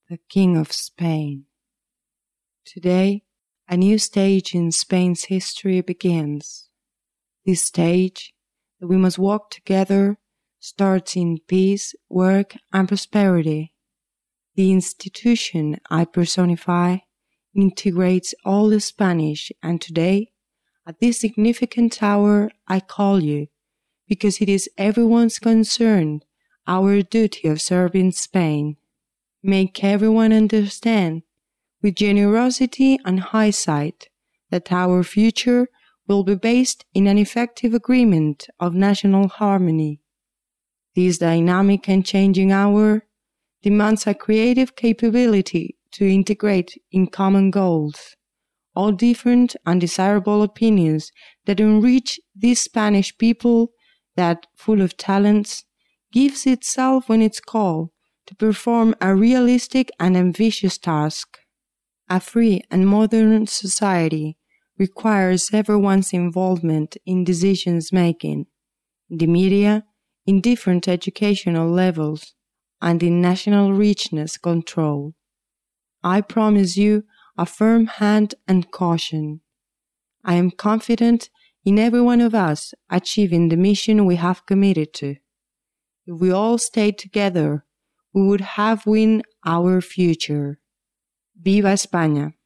the King of Spain. Today, a new stage in Spain's history begins. This stage, that we must walk together, starts in peace, work, and prosperity. The institution I personify integrates all the Spanish, and today, at this significant hour, I call you, because it is everyone's concern, our duty of serving Spain. Make everyone understand, with generosity and high sight, that our future will be based in an effective agreement of national harmony. This dynamic and changing hour demands a creative capability to integrate in common goals all different and desirable opinions that enrich this Spanish people that, full of talents, gives itself when it's called to perform a realistic and ambitious task. A free and modern society requires everyone's involvement in decisions making, in the media, in different educational levels, and in national richness control. I promise you a firm hand and caution. I am confident in every one of us achieving the mission we have committed to. If we all stayed together, we would have won our future. Viva España!